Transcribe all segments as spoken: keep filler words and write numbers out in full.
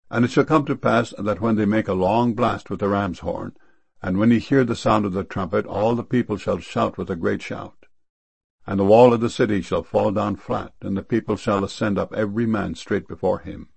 And it shall come to pass that when they make a long blast with the ram's horn, and when ye hear the sound of the trumpet, all the people shall shout with a great shout. And the wall of the city shall fall down flat, and the people shall ascend up every man straight before him.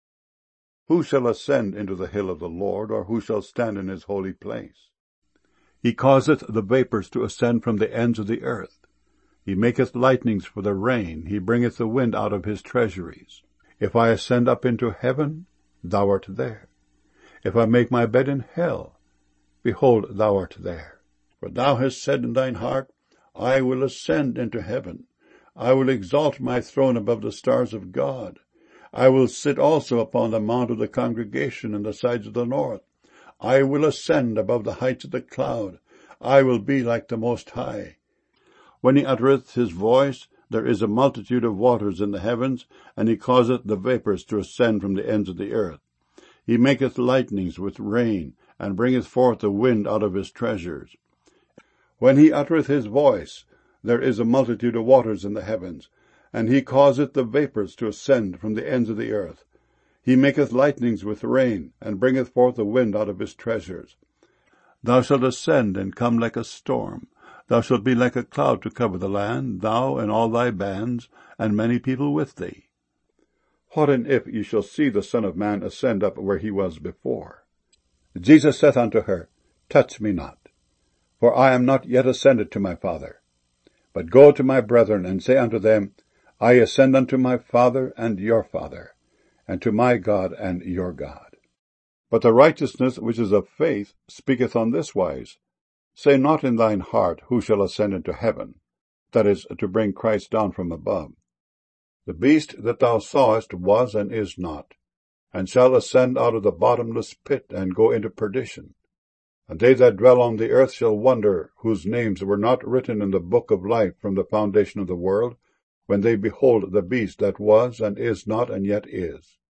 Who shall ascend into the hill of the Lord, or who shall stand in his holy place? He causeth the vapours to ascend from the ends of the earth. He maketh lightnings for the rain, he bringeth the wind out of his treasuries. If I ascend up into heaven, thou art there. If I make my bed in hell, behold, thou art there. For thou hast said in thine heart, I will ascend into heaven. I will exalt my throne above the stars of God. I will sit also upon the mount of the congregation in the sides of the north. I will ascend above the heights of the cloud. I will be like the Most High. When he uttereth his voice, there is a multitude of waters in the heavens, and he causeth the vapours to ascend from the ends of the earth. He maketh lightnings with rain, and bringeth forth the wind out of his treasures. When he uttereth his voice, there is a multitude of waters in the heavens, and he causeth the vapours to ascend from the ends of the earth. He maketh lightnings with rain, and bringeth forth the wind out of his treasures. Thou shalt ascend and come like a storm. Thou shalt be like a cloud to cover the land, thou and all thy bands, and many people with thee. What and if ye shall see the Son of Man ascend up where he was before? Jesus saith unto her, Touch me not, for I am not yet ascended to my Father. But go to my brethren, and say unto them, I ascend unto my Father and your Father, and to my God and your God. But the righteousness which is of faith speaketh on this wise, Say not in thine heart, Who shall ascend into heaven? That is, to bring Christ down from above. The beast that thou sawest was and is not, and shall ascend out of the bottomless pit, and go into perdition. And they that dwell on the earth shall wonder, whose names were not written in the book of life from the foundation of the world, when they behold the beast that was and is not and yet is.